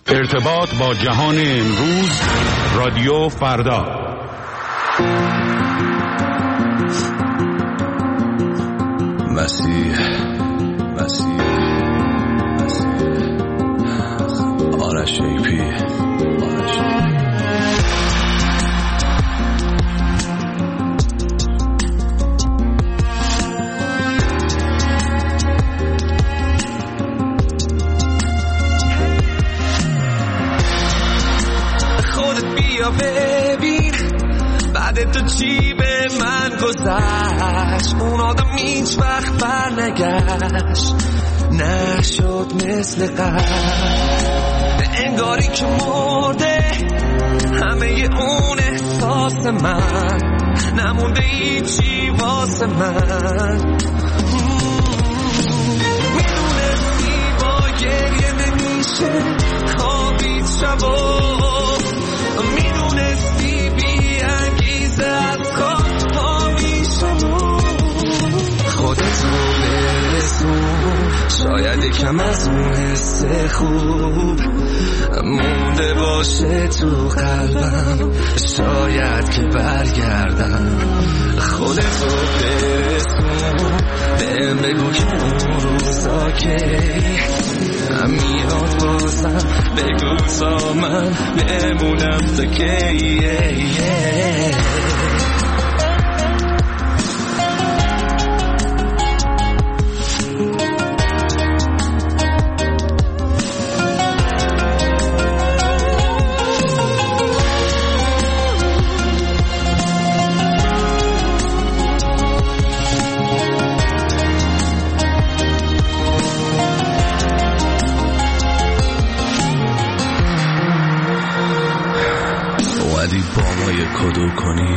ارتباط با جهان امروز، رادیو فردا. مسیح آرش ایپی. ببین بعد تو چی به من گذشت، اون آدم هیچ وقت بر نگشت، نشد مثل قبل، انگاری که مرده همه اون احساس من، نمونده هیچی واسه من. میدونستی با گریه نمیشه خوابید شبا، میدونستی بی انگیزه از خواب ها میشم، خودتو برسون، شاید یکم از اون حس خوب مونده باشه تو قلبم، شاید که برگردم. خودتو برسون، بهم بگو که اون روزا که میاد بازم، بگو تا من بمونم تا کی. کدو کنی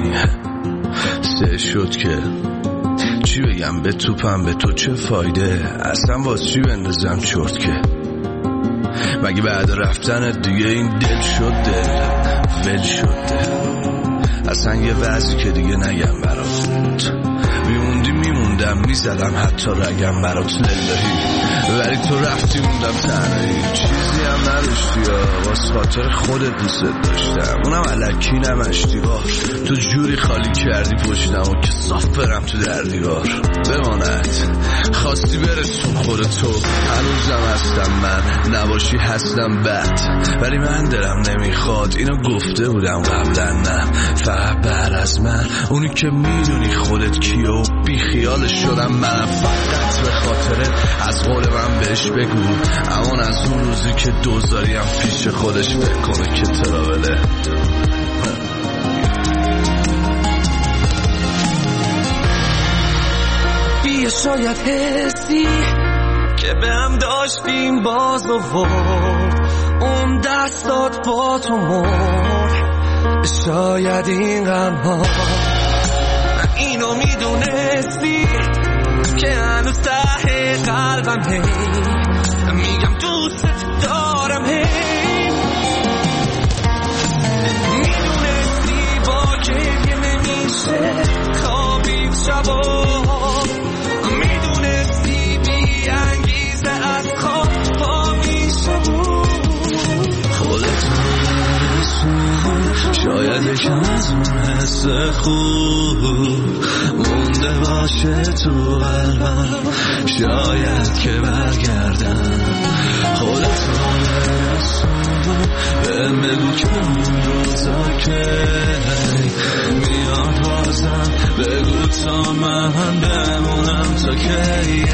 سه شد که چی بگم به توپم، به تو چه فایده، اصلا واسه چی بندازم چرت که مگه بعد رفتن دیگه این دل شد ول شد، اصلا یه وضعی که دیگه نگم برات، میموندم میزدم حتی رگم برات للهی، ولی تو رفتی موندم تنهایی، چیزی هم نداشتی یا واسه خاطر خودت دوست داشتم، اونم الکی نمشتی تو جوری خالی کردی پشتم و که صاف برم تو در دیوار بماند، خواستی برسون خودتو، هنوزم هستم من، نباشی هستم بد، ولی من دلم نمیخواد، اینو گفته بودم قبلا، نه فقط بعد از من اونی که میدونی خودت کیه و بی خیالش شدم منم، فقط به خاطرت از قول من بهش بگو، امان از اون روزی که دوزاریم پیش خودش بکنه که تراوله. بیا شاید حسی که به هم داشتیم باز آورد، اون دستات با تو مرد، شاید این غم ها اینو میدونستی که هنوز ته قلبم هی میگم دوست دارم، هی میدونستی با گریه نمیشه خوابید شبا، میدونستی بی انگیزه از خواب پا میشم، خودتو برسون، شاید یکم از اون حس خوب مونده باشه تو قلبم، شاید که برگردم. خودتو برسون، بهم بگو که اون روزا که میاد بازم، بگو تا من بمونم تا کی.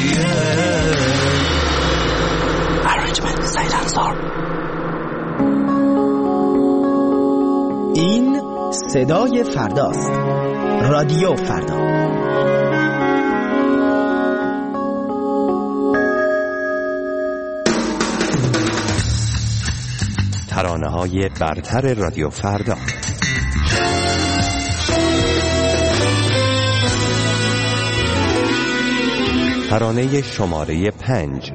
Arrangement سیلنسار. این صدای فرداست، رادیو فردا. ترانه‌های برتر رادیو فردا. ترانه شماره 5.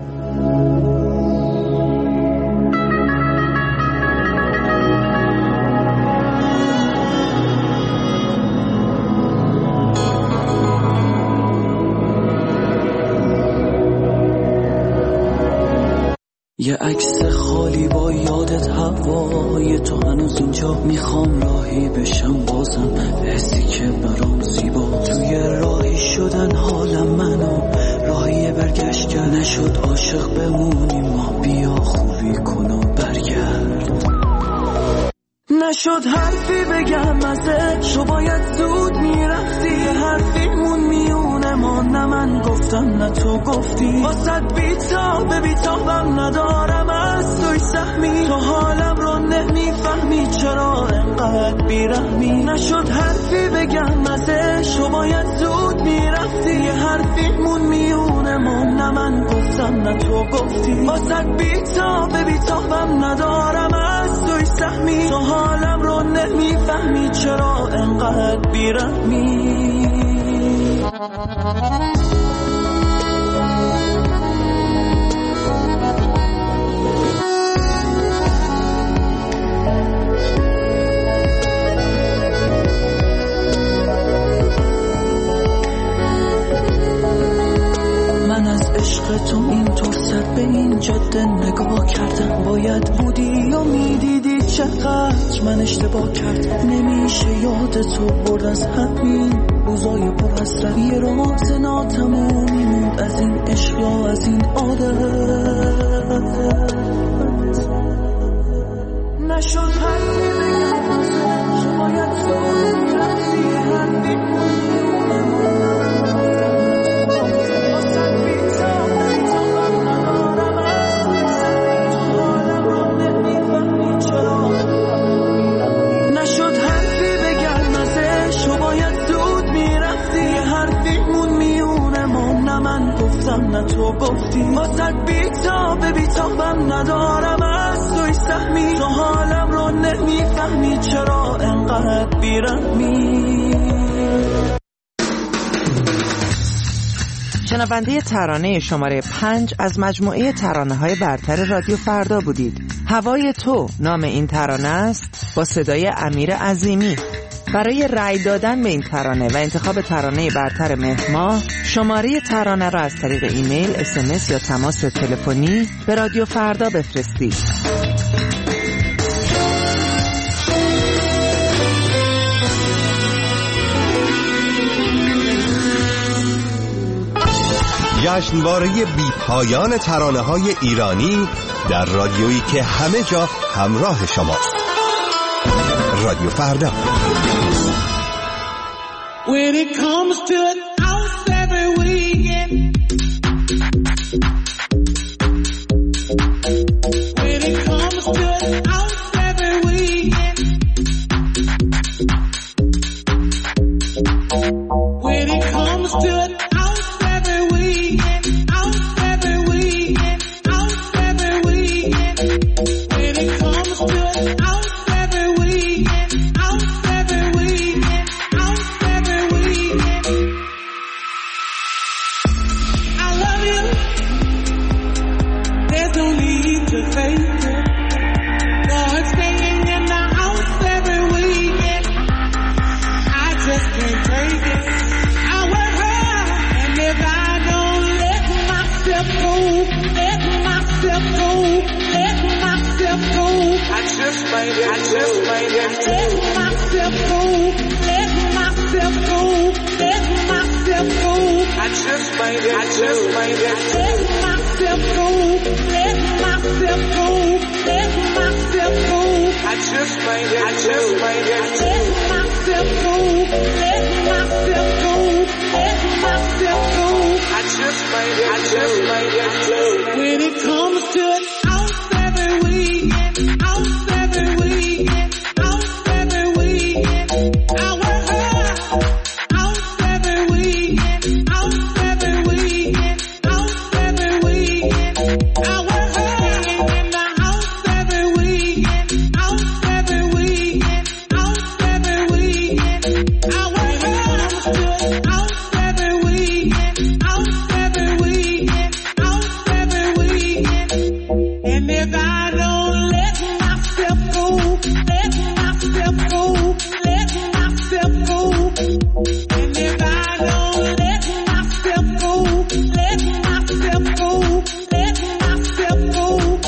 یه عکس خالی با یادت هوای تو هنوز اینجا، میخوام راهی بشم بازم حسی که برام زیبا، توی راهی شدن حالم منو راهی برگشت کرد، نشد عاشق بمونیم ما، بیا خوبی کن و برگرد. نشد حرفی بگم ازت، تو باید زود میرفتی، یه حرفیمون میونه ما، نه من گفتم نه تو گفتی، واسد بیتابم ندارم از توی سهمی، تو حالم رو نمیفهمی چرا انقدر بیرحمی. نشد حرفی بگم ازش، تو باید زود میرفتی، یه حرفیمون میونه ما، نه من گفتم نه تو گفتی، واسد بیتابم ندارم از توی سهمی، تو حالم رو نمیفهمی چرا انقدر بیرحمی. من از عشق تو اینطور سر به این جاده نگاه کردم، باید بودی و میدیدی چقدر من اشتباه کردم، نمیشه یاد تو برد از همین روزای پر حسرت، یه راز ناتمومی موند از این عشق یا از این عادت. نشد حرفی بگم ازش، باید زود میرفتی، حرفی نه تو گفتی، واسه بیتابم ندارم از توی سهمی، تو حالم رو نمیفهمی چرا انقدر بیرحمی. شنونده ترانه شماره 5 از مجموعه ترانه‌های برتر رادیو فردا بودید. هوای تو نام این ترانه است، با صدای امیر عظیمی. برای رأی دادن به این ترانه و انتخاب ترانه برتر مهر ماه، شماره ترانه را از طریق ایمیل، SMS یا تماس تلفنی به رادیو فردا بفرستید. جشنواره بی‌پایان ترانه‌های ایرانی در رادیویی که همه جا همراه شماست. رادیو فردا. When it comes to it, house every weekend. When it comes to it, house every weekend. When it comes to it, house every weekend. House every weekend. House every weekend. When it comes to it, house every weekend. House every weekend. House every weekend. I love you. There's no need to fake it. Lord, staying in the house every weekend. I just can't take it. I work hard, and if I don't let myself go, let myself go, let myself go, I just might let myself go, let myself go, let myself go, I just might let myself go, let myself go, let myself go, I just might let myself go, let myself go, let myself go, I just might when it comes to it, house every weekend, house every weekend, house every weekend, I work hard, house every weekend, house every weekend, house every weekend, I work hard in the house every weekend, house every weekend, house every weekend, I work hard to it, house every weekend, house every weekend, house every weekend, and if I don't let myself go, let myself go, let myself go, and if I don't let myself go, let myself go, let myself go, I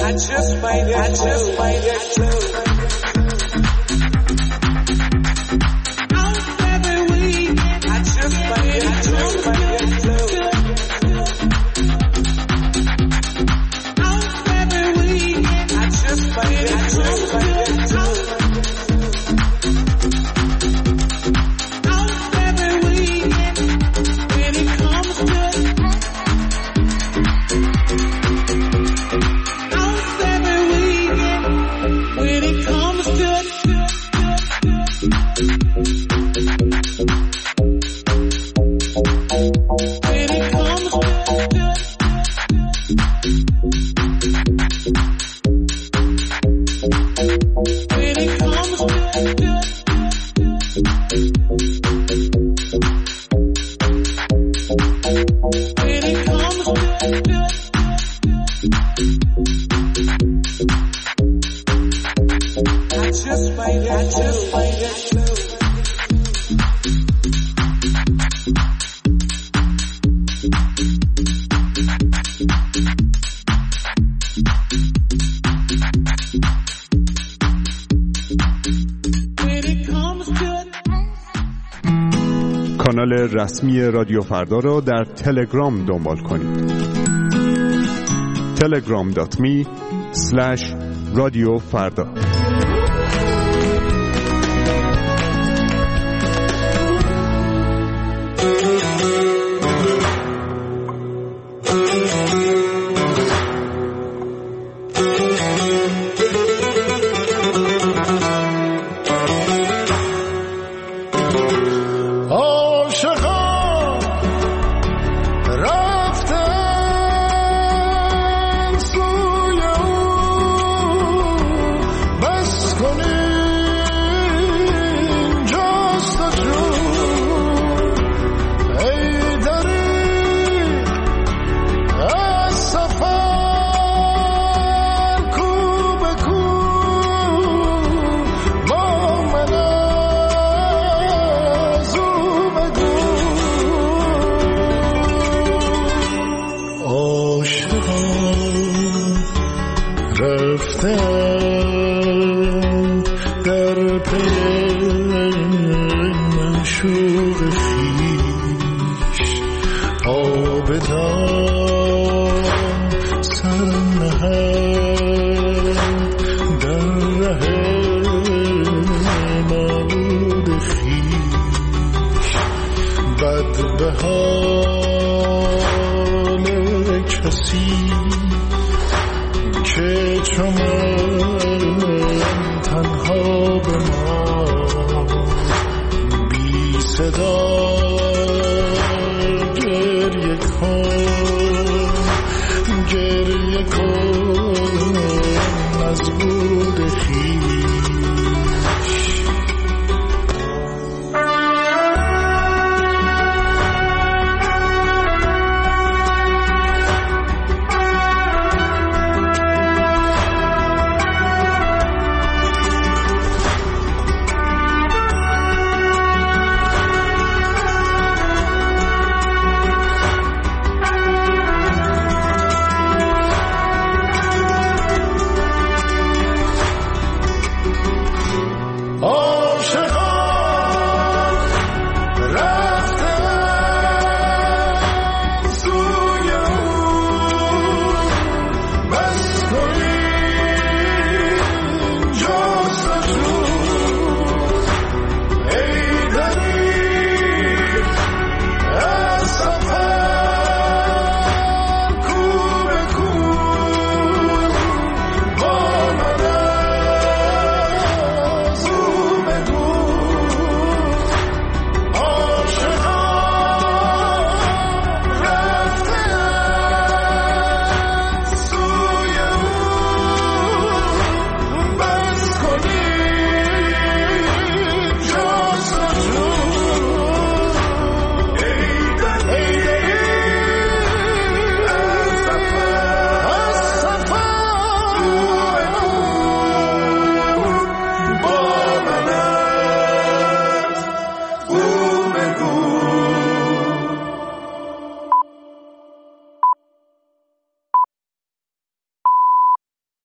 کانال رسمی رادیو فردا رو در تلگرام دنبال کنید. telegram.me/رادیوفردا. که چون